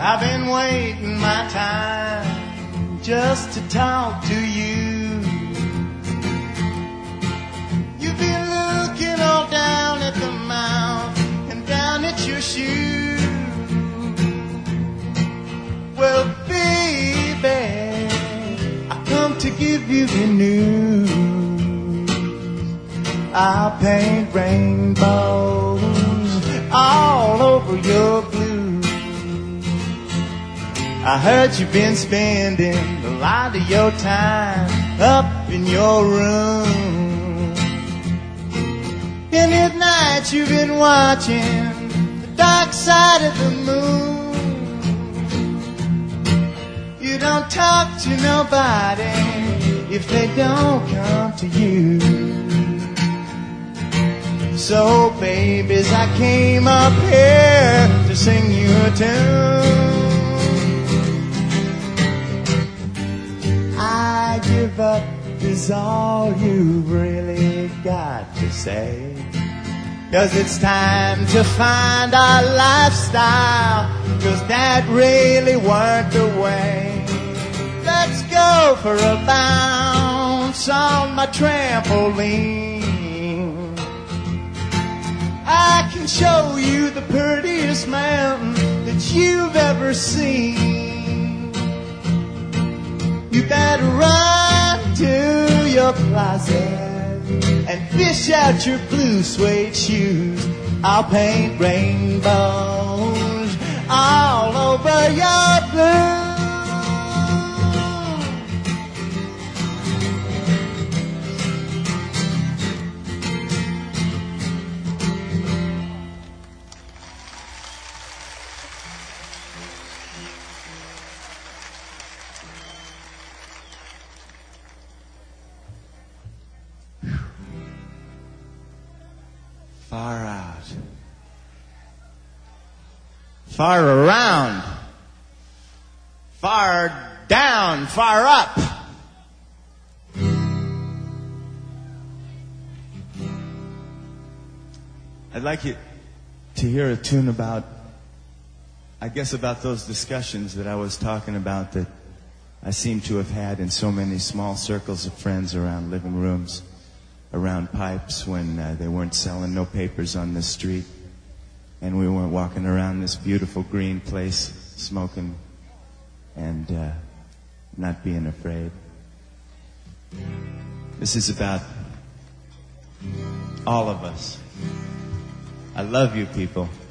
I've been waiting my time just to talk to you. You've been looking all down at the mouth and down at your shoe. Well, baby, I come to give you the news. I'll paint rainbows all over your blue. I heard you've been spending a lot of your time up in your room. And at night you've been watching the dark side of the moon. You don't talk to nobody if they don't come to you. So babies, I came up here to sing you a tune. I give up is all you've really got to say. 'Cause it's time to find our lifestyle, 'cause that really weren't the way. Let's go for a bounce on my trampoline. I can show you the prettiest mountain that you've ever seen. You better run to your closet and fish out your blue suede shoes. I'll paint rainbows all over your blue. Far out. Far around. Far down. Far up. I'd like you to hear a tune about, I guess, about those discussions that I was talking about that I seem to have had in so many small circles of friends around living rooms, around pipes when they weren't selling no papers on the street and we weren't walking around this beautiful green place smoking and not being afraid. This is about all of us. I love you people.